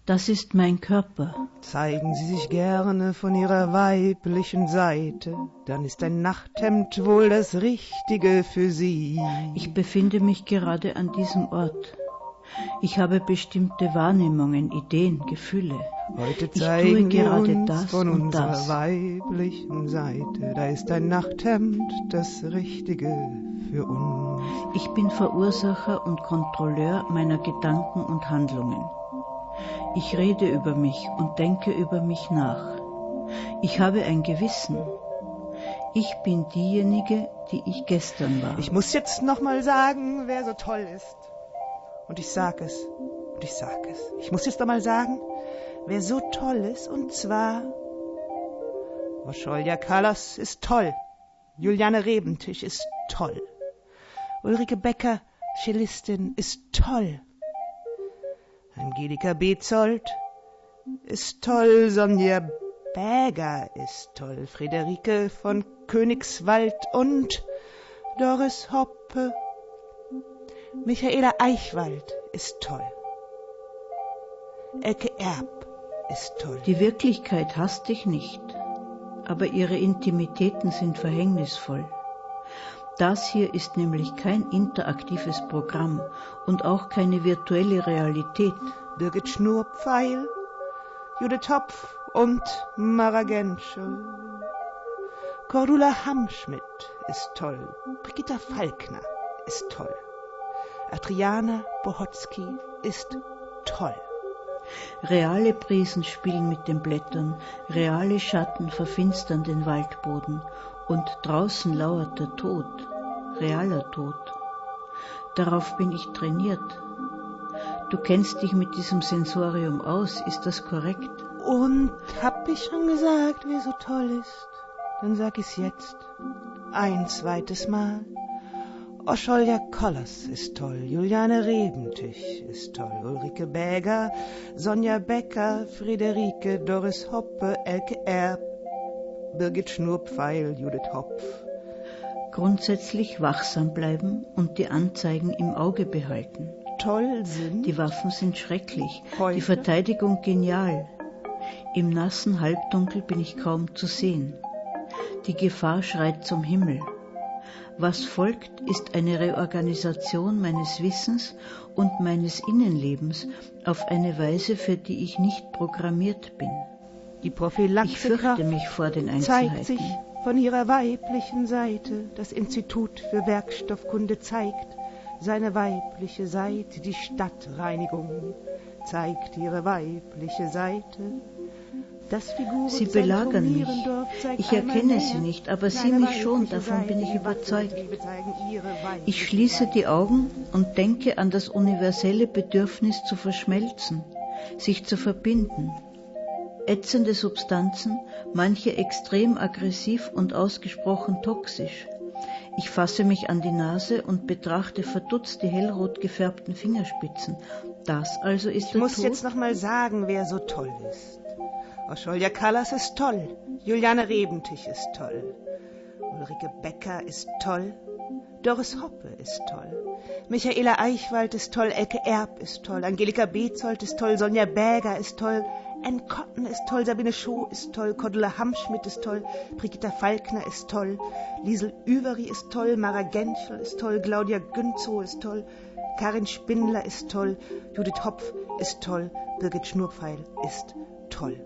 Das ist mein Körper. Zeigen Sie sich gerne von Ihrer weiblichen Seite, dann ist ein Nachthemd wohl das Richtige für Sie. Ich befinde mich gerade an diesem Ort. Ich habe bestimmte Wahrnehmungen, Ideen, Gefühle. Heute zeigen wir uns das von und unserer das. weiblichen Seite, da ist ein Nachthemd das Richtige für uns. Ich bin Verursacher und Kontrolleur meiner Gedanken und Handlungen. Ich rede über mich und denke über mich nach. Ich habe ein Gewissen. Ich bin diejenige, die ich gestern war. Ich muss jetzt nochmal sagen, wer so toll ist. Und ich sag es. Und ich sag es. Ich muss jetzt nochmal sagen, wer so toll ist. Und zwar... Oscholja Kallas ist toll. Juliane Rebentisch ist toll. Ulrike Becker, Cellistin, ist toll. Angelika Bezold ist toll. Sonja Bäger ist toll. Friederike von Königswald und Doris Hoppe. Michaela Eichwald ist toll. Elke Erb ist toll. Die Wirklichkeit hasst dich nicht, aber ihre Intimitäten sind verhängnisvoll. Das hier ist nämlich kein interaktives Programm und auch keine virtuelle Realität. Birgit Schnurpfeil, Judith Hopf und Mara Genschel. Cordula Hamschmidt ist toll. Brigitta Falkner ist toll. Adriana Bohotzky ist toll. Reale Brisen spielen mit den Blättern, reale Schatten verfinstern den Waldboden und draußen lauert der Tod, realer Tod. Darauf bin ich trainiert. Du kennst dich mit diesem Sensorium aus, ist das korrekt? Und hab ich schon gesagt, wer so toll ist? Dann sag ich's jetzt. Ein zweites Mal. Oscholja Kallas ist toll, Juliane Rebentisch ist toll, Ulrike Bäger, Sonja Becker, Friederike, Doris Hoppe, Elke Erb, Birgit Schnurpfeil, Judith Hopf. Grundsätzlich wachsam bleiben und die Anzeigen im Auge behalten. Toll sind... Die Waffen sind schrecklich, heute? Die Verteidigung genial. Im nassen Halbdunkel bin ich kaum zu sehen. Die Gefahr schreit zum Himmel. Was folgt, ist eine Reorganisation meines Wissens und meines Innenlebens auf eine Weise, für die ich nicht programmiert bin. Die Prophylaxe Ich fürchte mich vor den zeigt Einzelheiten. sich von ihrer weiblichen Seite. Das Institut für Werkstoffkunde zeigt seine weibliche Seite. Die Stadtreinigung zeigt ihre weibliche Seite. Das Sie belagern mich. Ich erkenne sie nicht, aber sie mich schon, davon bin ich überzeugt. Ich schließe die Augen und denke an das universelle Bedürfnis zu verschmelzen, sich zu verbinden. Ätzende Substanzen, manche extrem aggressiv und ausgesprochen toxisch. Ich fasse mich an die Nase und betrachte verdutzt die hellrot gefärbten Fingerspitzen. Das also ist der Tod. Ich muss jetzt noch mal sagen, wer so toll ist. Oscholja Kallas ist toll, Juliane Rebentisch ist toll, Ulrike Becker ist toll, Doris Hoppe ist toll, Michaela Eichwald ist toll, Elke Erb ist toll, Angelika Bezold ist toll, Sonja Bäger ist toll, Ann Cotton ist toll, Sabine Schoh ist toll, Cordula Hamschmidt ist toll, Brigitta Falkner ist toll, Liesel Üvery ist toll, Mara Genschel ist toll, Claudia Günzow ist toll, Karin Spindler ist toll, Judith Hopf ist toll, Birgit Schnurpfeil ist toll.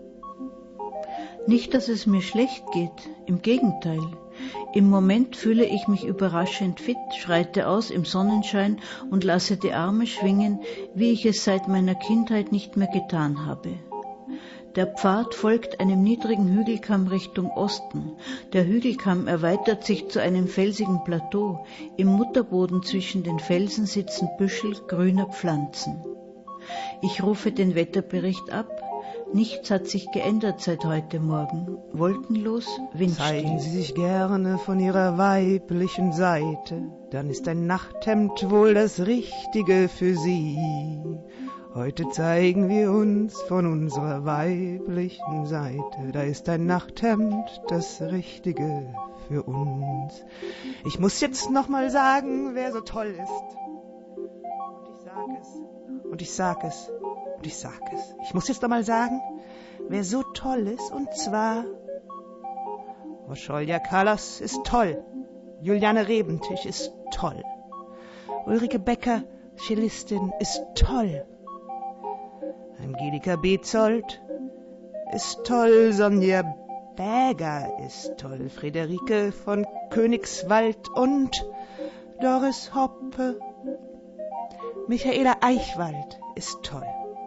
Nicht, dass es mir schlecht geht, im Gegenteil. Im Moment fühle ich mich überraschend fit, schreite aus im Sonnenschein und lasse die Arme schwingen, wie ich es seit meiner Kindheit nicht mehr getan habe. Der Pfad folgt einem niedrigen Hügelkamm Richtung Osten. Der Hügelkamm erweitert sich zu einem felsigen Plateau. Im Mutterboden zwischen den Felsen sitzen Büschel grüner Pflanzen. Ich rufe den Wetterbericht ab. Nichts hat sich geändert seit heute Morgen. Wolkenlos, windstill. Zeigen Sie sich gerne von Ihrer weiblichen Seite, dann ist ein Nachthemd wohl das Richtige für Sie. Heute zeigen wir uns von unserer weiblichen Seite, da ist ein Nachthemd das Richtige für uns. Ich muss jetzt noch mal sagen, wer so toll ist. Und ich sag es. Und ich sag es. Und ich sag es. Ich muss jetzt einmal sagen, wer so toll ist, und zwar... Oscholja Kallas ist toll. Juliane Rebentisch ist toll. Ulrike Becker, Cellistin, ist toll. Angelika Bezold ist toll. Sonja Bäger ist toll. Friederike von Königswald und Doris Hoppe. Michaela Eichwald ist toll.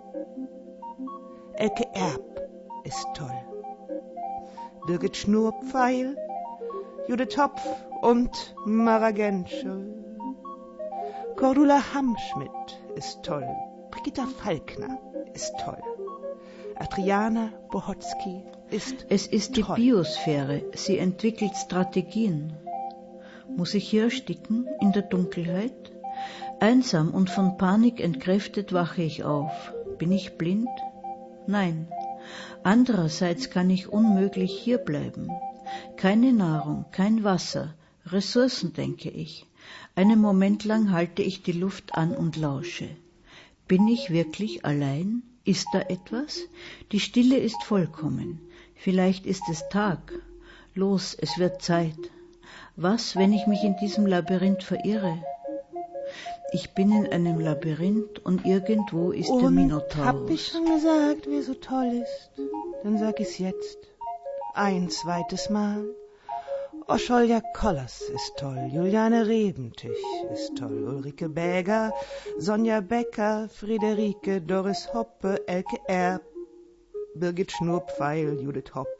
Elke Erb ist toll. Birgit Schnurpfeil, Judith Hopf und Mara Genschel. Cordula Hamschmidt ist toll. Brigitta Falkner ist toll. Adriana Bohotzky ist Es ist toll. die Biosphäre, sie entwickelt Strategien. Muss ich hier ersticken in der Dunkelheit? Einsam und von Panik entkräftet wache ich auf. Bin ich blind? Nein. Andererseits kann ich unmöglich hier bleiben. Keine Nahrung, kein Wasser, Ressourcen, denke ich. Einen Moment lang halte ich die Luft an und lausche. Bin ich wirklich allein? Ist da etwas? Die Stille ist vollkommen. Vielleicht ist es Tag. Los, es wird Zeit. Was, wenn ich mich in diesem Labyrinth verirre? Ich bin in einem Labyrinth und irgendwo ist der Minotaurus. Hab ich schon gesagt, wer so toll ist? Dann sag ich's jetzt. Ein zweites Mal. Oscholja Kallas ist toll. Juliane Rebentisch ist toll. Ulrike Bäger, Sonja Becker, Friederike, Doris Hoppe, Elke Erb, Birgit Schnurpfeil, Judith Hopf.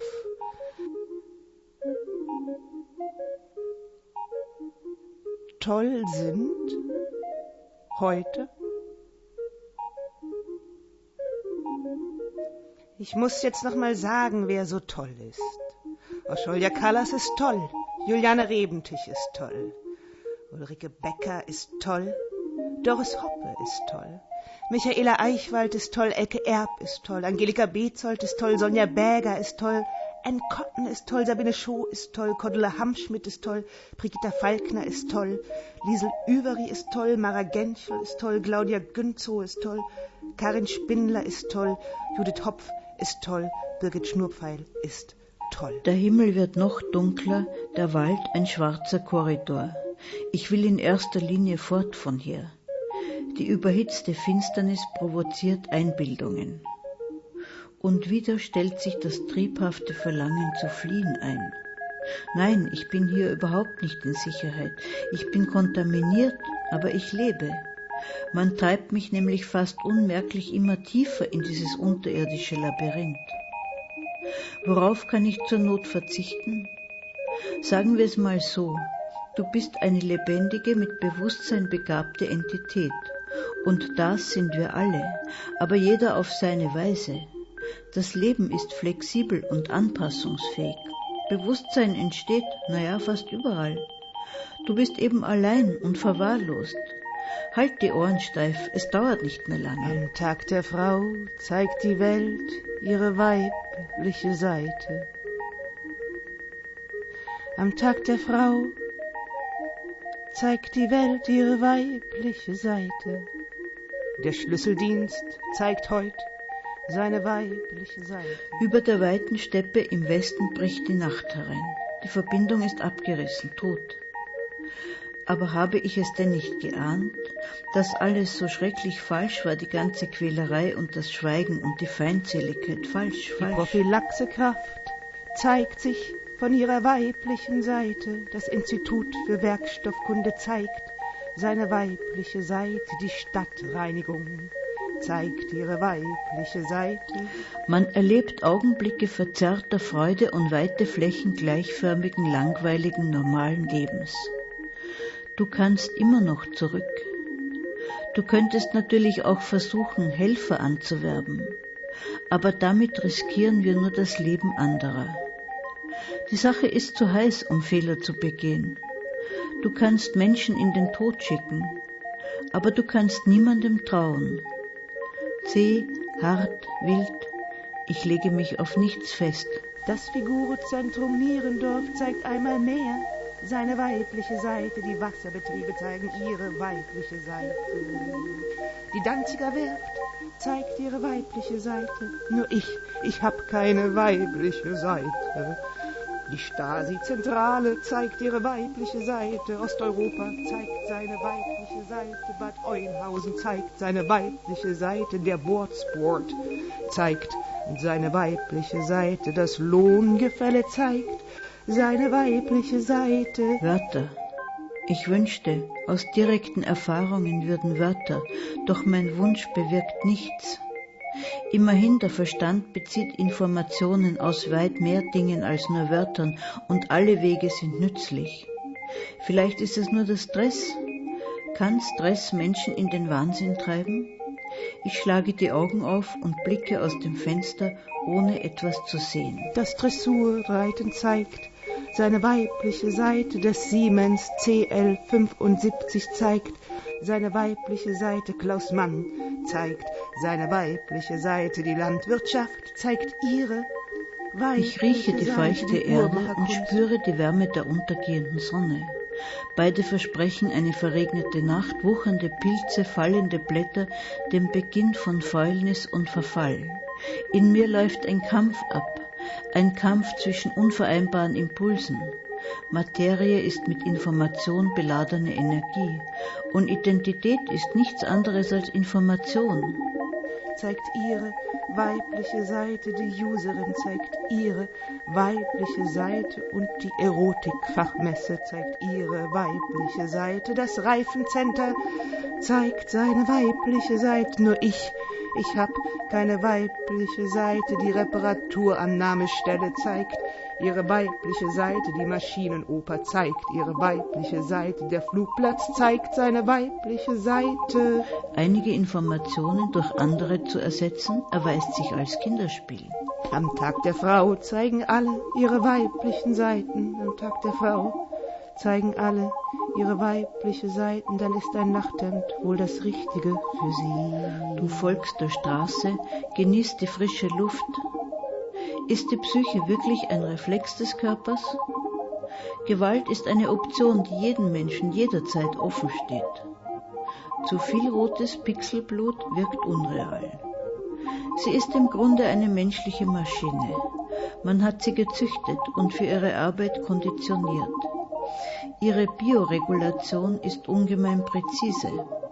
Toll sind heute. Ich muss jetzt noch mal sagen, wer so toll ist. Oscholja Kallas ist toll. Juliane Rebentisch ist toll. Ulrike Becker ist toll. Doris Hoppe ist toll. Michaela Eichwald ist toll. Elke Erb ist toll. Angelika Bezold ist toll. Sonja Bäger ist toll. Ann Cotton ist toll. Sabine Schoh ist toll. Cordula Hamschmidt ist toll. Brigitta Falkner ist toll. Liesel Üvery ist toll. Mara Genschel ist toll. Claudia Günzow ist toll. Karin Spindler ist toll. Judith Hopf ist toll. Birgit Schnurpfeil ist toll. Der Himmel wird noch dunkler, der Wald ein schwarzer Korridor. Ich will in erster Linie fort von hier. Die überhitzte Finsternis provoziert Einbildungen. Und wieder stellt sich das triebhafte Verlangen zu fliehen ein. Nein, ich bin hier überhaupt nicht in Sicherheit. Ich bin kontaminiert, aber ich lebe. Man treibt mich nämlich fast unmerklich immer tiefer in dieses unterirdische Labyrinth. Worauf kann ich zur Not verzichten? Sagen wir es mal so, du bist eine lebendige, mit Bewusstsein begabte Entität. Und das sind wir alle, aber jeder auf seine Weise. Das Leben ist flexibel und anpassungsfähig. Bewusstsein entsteht, fast überall. Du bist eben allein und verwahrlost. Halt die Ohren steif, es dauert nicht mehr lange. Am Tag der Frau zeigt die Welt ihre weibliche Seite. Am Tag der Frau zeigt die Welt ihre weibliche Seite. Der Schlüsseldienst zeigt heute seine weibliche Seite. Über der weiten Steppe im Westen bricht die Nacht herein. Die Verbindung ist abgerissen, tot. Aber habe ich es denn nicht geahnt, dass alles so schrecklich falsch war, die ganze Quälerei und das Schweigen und die Feindseligkeit, falsch. Die Prophylaxekraft zeigt sich von ihrer weiblichen Seite. Das Institut für Werkstoffkunde zeigt seine weibliche Seite. Die Stadtreinigung zeigt ihre weibliche Seite. Man erlebt Augenblicke verzerrter Freude und weite Flächen gleichförmigen, langweiligen, normalen Lebens. Du kannst immer noch zurück. Du könntest natürlich auch versuchen, Helfer anzuwerben, aber damit riskieren wir nur das Leben anderer. Die Sache ist zu heiß, um Fehler zu begehen. Du kannst Menschen in den Tod schicken, aber du kannst niemandem trauen. Zäh, hart, wild, ich lege mich auf nichts fest. Das Figurenzentrum Nierendorf zeigt einmal mehr seine weibliche Seite. Die Wasserbetriebe zeigen ihre weibliche Seite. Die Danziger Werft zeigt ihre weibliche Seite. Nur ich hab keine weibliche Seite. Die Stasi-Zentrale zeigt ihre weibliche Seite. Osteuropa zeigt seine weibliche Seite. Bad Oeynhausen zeigt seine weibliche Seite. Der Boardsport zeigt seine weibliche Seite. Das Lohngefälle zeigt seine weibliche Seite. Wörter. Ich wünschte, aus direkten Erfahrungen würden Wörter, doch mein Wunsch bewirkt nichts. Immerhin, der Verstand bezieht Informationen aus weit mehr Dingen als nur Wörtern und alle Wege sind nützlich. Vielleicht ist es nur der Stress. Kann Stress Menschen in den Wahnsinn treiben? Ich schlage die Augen auf und blicke aus dem Fenster, ohne etwas zu sehen. Das Dressurreiten zeigt seine weibliche Seite. Das Siemens CL75 zeigt seine weibliche Seite. Klaus Mann zeigt seine weibliche Seite. Die Landwirtschaft zeigt ihre weibliche Ich rieche die feuchte Seite. Erde und spüre die Wärme der untergehenden Sonne. Beide versprechen eine verregnete Nacht, wuchernde Pilze, fallende Blätter, den Beginn von Fäulnis und Verfall. In mir läuft ein Kampf ab, ein Kampf zwischen unvereinbaren Impulsen. Materie ist mit Information beladene Energie und Identität ist nichts anderes als Information. Zeigt ihre weibliche Seite, die Userin zeigt ihre weibliche Seite und die Erotikfachmesse zeigt ihre weibliche Seite. Das Reifencenter zeigt seine weibliche Seite. Nur ich hab keine weibliche Seite. Die Reparaturannahmestelle zeigt ihre weibliche Seite. Die Maschinenoper zeigt ihre weibliche Seite. Der Flugplatz zeigt seine weibliche Seite. Einige Informationen durch andere zu ersetzen, erweist sich als Kinderspiel. Am Tag der Frau zeigen alle ihre weiblichen Seiten. Am Tag der Frau zeigen alle ihre weibliche Seiten. Dann ist ein Nachthemd wohl das Richtige für sie. Du folgst der Straße, genießt die frische Luft. Ist die Psyche wirklich ein Reflex des Körpers? Gewalt ist eine Option, die jedem Menschen jederzeit offen steht. Zu viel rotes Pixelblut wirkt unreal. Sie ist im Grunde eine menschliche Maschine. Man hat sie gezüchtet und für ihre Arbeit konditioniert. Ihre Bioregulation ist ungemein präzise.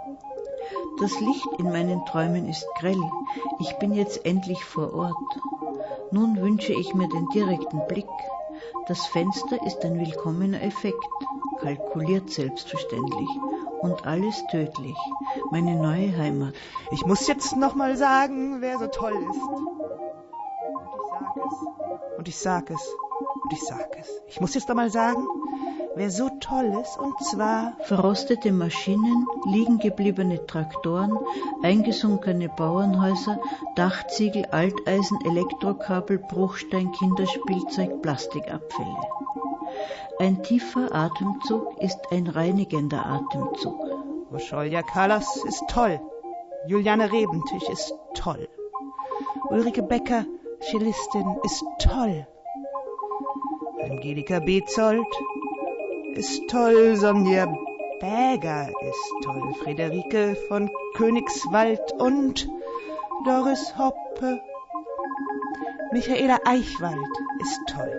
Das Licht in meinen Träumen ist grell. Ich bin jetzt endlich vor Ort. Nun wünsche ich mir den direkten Blick. Das Fenster ist ein willkommener Effekt, kalkuliert selbstverständlich und alles tödlich. Meine neue Heimat. Ich muss jetzt noch mal sagen, wer so toll ist. Und ich sag es. Ich muss jetzt noch mal sagen, wer so toll ist, und zwar verrostete Maschinen, liegen gebliebene Traktoren, eingesunkene Bauernhäuser, Dachziegel, Alteisen, Elektrokabel, Bruchstein, Kinderspielzeug, Plastikabfälle. Ein tiefer Atemzug ist ein reinigender Atemzug. Scholja Kallas ist toll. Juliane Rebentisch ist toll. Ulrike Becker, Cellistin, ist toll. Angelika Bezold ist toll. Sonja Bäger ist toll. Friederike von Königswald und Doris Hoppe. Michaela Eichwald ist toll.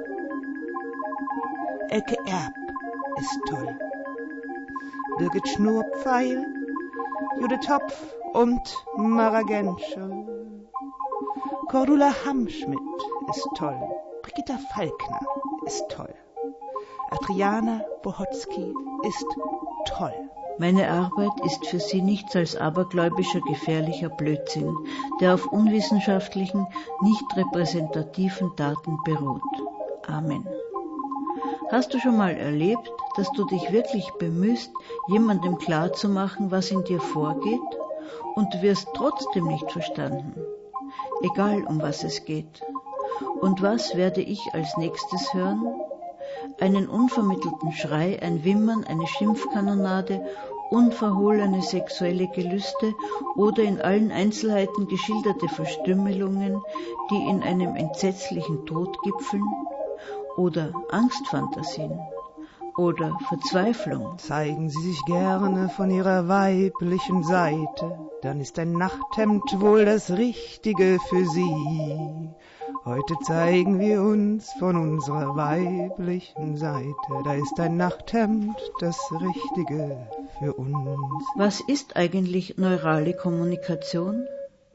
Elke Erb ist toll. Birgit Schnurpfeil, Judith Hopf und Mara Genschel. Cordula Hamschmidt ist toll. Brigitta Falkner ist toll. Adriana Bohotzky ist toll. Meine Arbeit ist für sie nichts als abergläubischer, gefährlicher Blödsinn, der auf unwissenschaftlichen, nicht repräsentativen Daten beruht. Amen. Hast du schon mal erlebt, dass du dich wirklich bemühst, jemandem klarzumachen, was in dir vorgeht, und du wirst trotzdem nicht verstanden? Egal, um was es geht. Und was werde ich als nächstes hören? Einen unvermittelten Schrei, ein Wimmern, eine Schimpfkanonade, unverhohlene sexuelle Gelüste oder in allen Einzelheiten geschilderte Verstümmelungen, die in einem entsetzlichen Tod gipfeln? Oder Angstfantasien? oder Verzweiflung. Zeigen Sie sich gerne von Ihrer weiblichen Seite, dann ist ein Nachthemd wohl das Richtige für Sie. Heute zeigen wir uns von unserer weiblichen Seite, da ist ein Nachthemd das Richtige für uns. Was ist eigentlich neurale Kommunikation?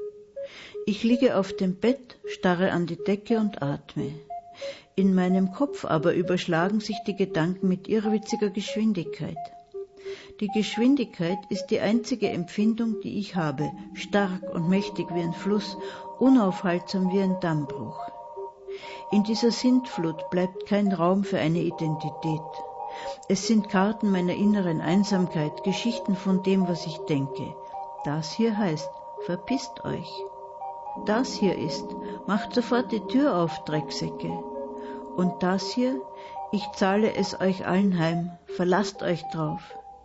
Ich liege auf dem Bett, starre an die Decke und atme. In meinem Kopf aber überschlagen sich die Gedanken mit irrwitziger Geschwindigkeit. Die Geschwindigkeit ist die einzige Empfindung, die ich habe, stark und mächtig wie ein Fluss, unaufhaltsam wie ein Dammbruch. In dieser Sintflut bleibt kein Raum für eine Identität. Es sind Karten meiner inneren Einsamkeit, Geschichten von dem, was ich denke. Das hier heißt, verpisst euch. Das hier ist, macht sofort die Tür auf, Drecksäcke. Und das hier, ich zahle es euch allen heim, verlasst euch drauf.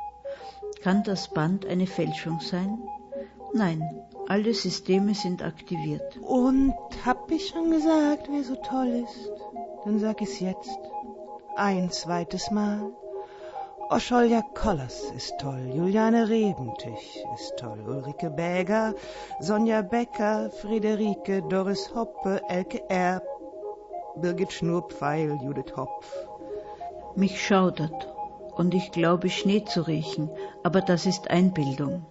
Kann das Band eine Fälschung sein? Nein, alle Systeme sind aktiviert. Und hab ich schon gesagt, wer so toll ist? Dann sag ich's jetzt. Ein zweites Mal. Oscholja Kollers ist toll, Juliane Rebentich ist toll, Ulrike Bäger, Sonja Becker, Friederike, Doris Hoppe, Elke Erb, Birgit Schnurpfeil, Judith Hopf. Mich schaudert und ich glaube Schnee zu riechen, aber das ist Einbildung.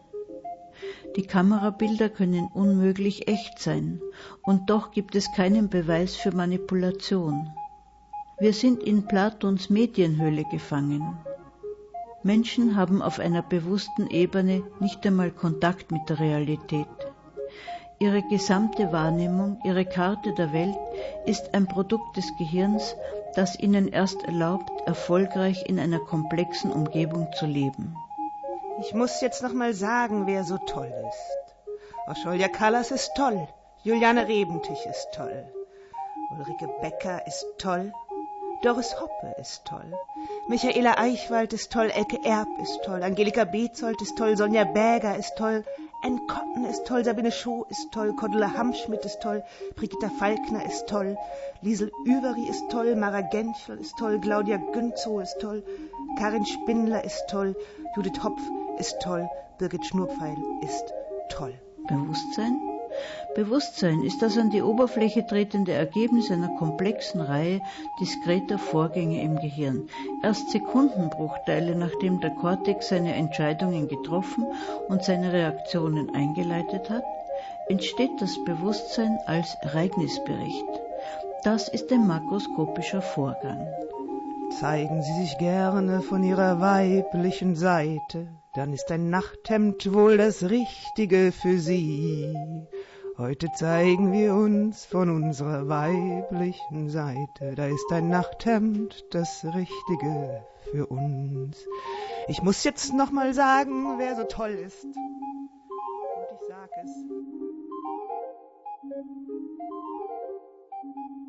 Die Kamerabilder können unmöglich echt sein und doch gibt es keinen Beweis für Manipulation. Wir sind in Platons Medienhöhle gefangen. Menschen haben auf einer bewussten Ebene nicht einmal Kontakt mit der Realität. Ihre gesamte Wahrnehmung, ihre Karte der Welt ist ein Produkt des Gehirns, das ihnen erst erlaubt, erfolgreich in einer komplexen Umgebung zu leben. Ich muss jetzt noch mal sagen, wer so toll ist. Oscholja Kallas ist toll, Juliane Rebentich ist toll, Ulrike Becker ist toll, Doris Hoppe ist toll, Michaela Eichwald ist toll, Elke Erb ist toll, Angelika Bezold ist toll, Sonja Bäger ist toll, Ann Kotten ist toll, Sabine Schoh ist toll, Cordula Hamschmidt ist toll, Brigitta Falkner ist toll, Liesel Üveri ist toll, Mara Genschel ist toll, Claudia Günzow ist toll, Karin Spindler ist toll, Judith Hopf ist toll, Birgit Schnurpfeil ist toll. Bewusstsein? Bewusstsein ist das an die Oberfläche tretende Ergebnis einer komplexen Reihe diskreter Vorgänge im Gehirn. Erst Sekundenbruchteile, nachdem der Kortex seine Entscheidungen getroffen und seine Reaktionen eingeleitet hat, entsteht das Bewusstsein als Ereignisbericht. Das ist ein makroskopischer Vorgang. Zeigen Sie sich gerne von Ihrer weiblichen Seite, dann ist ein Nachthemd wohl das Richtige für Sie. Heute zeigen wir uns von unserer weiblichen Seite, da ist ein Nachthemd das Richtige für uns. Ich muss jetzt noch mal sagen, wer so toll ist. Und ich sag es.